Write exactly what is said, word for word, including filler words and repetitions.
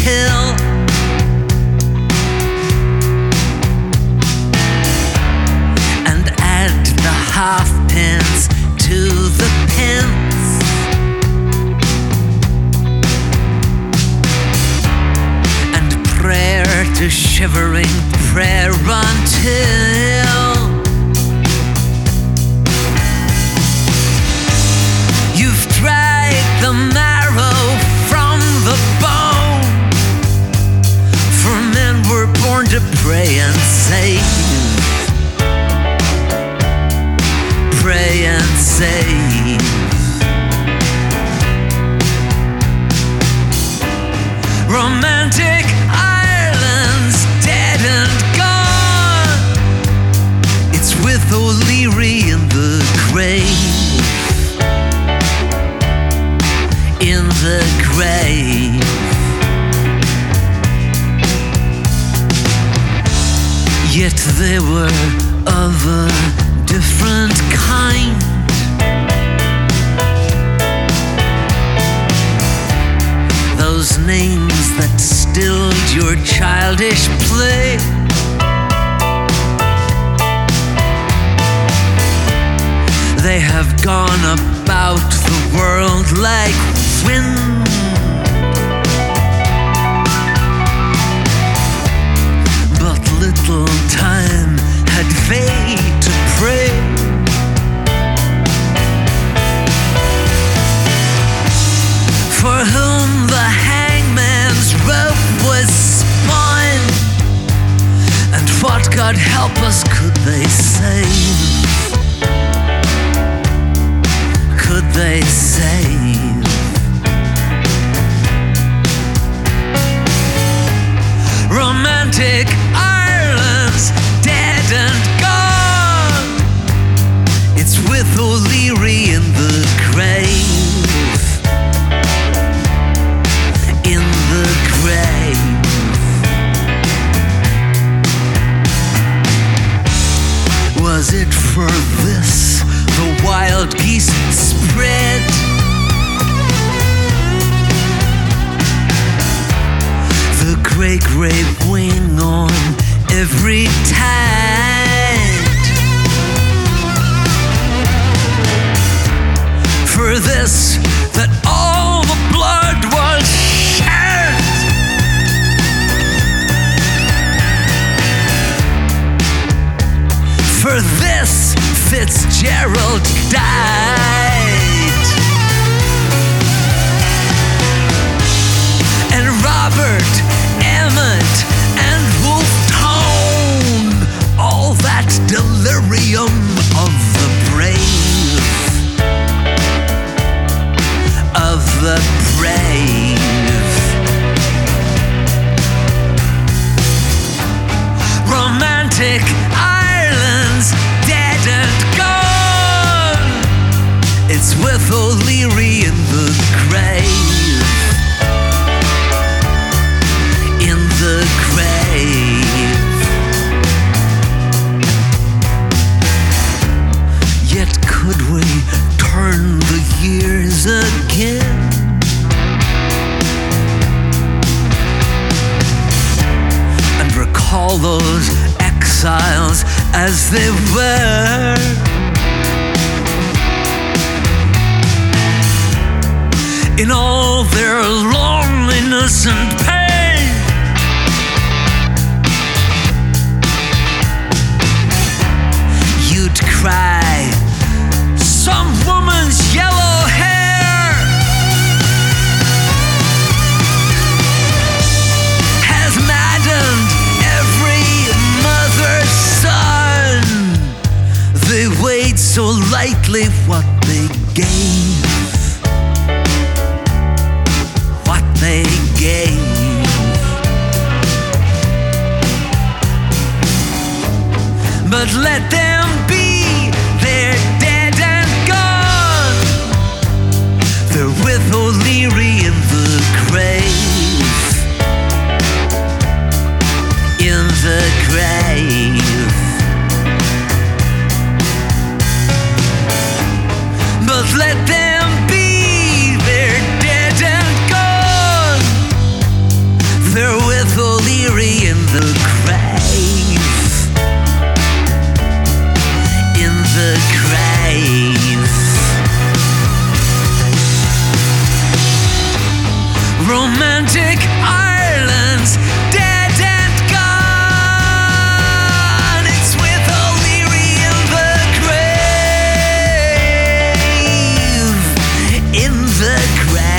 hill. And add the half pence to the pence. And prayer to shivering prayer until you've dried the marrow from the bone. For men were born to pray and save. Pray and save. Romantic Ireland's dead and gone. It's with O'Leary in the grave. In the grave. Yet they were of a different kind. Those names that stilled your childish play. They have gone about the world like wind. But little time had they to pray. For whom the hangman's rope was spun. And what, God help us, could they save? Could they save? Romantic Ireland's dead and gone. It's with O'Leary in the grave. In the grave. Was it for this the wild geese spread? The grey grey wing on every tide. For this that all the blood was shed. For this Fitzgerald died. And Robert, Emmett, and Wolfe Tone, all that delirium of the brave. Of the brave. Romantic Ireland's dead and gone. It's with O'Leary in the grave. In the grave. Yet could we turn the years again? And recall those exiles as they were. In all their loneliness and pain. You'd cry, some woman's yellow hair has maddened every mother's son. They weighed so lightly what they gave. What they gave. But let them be, they're dead and gone. They're with O'Leary in the grave. In the grave. But let them be, they're dead and gone. romantic islands, dead and gone. It's with O'Leary in the grave, in the grave.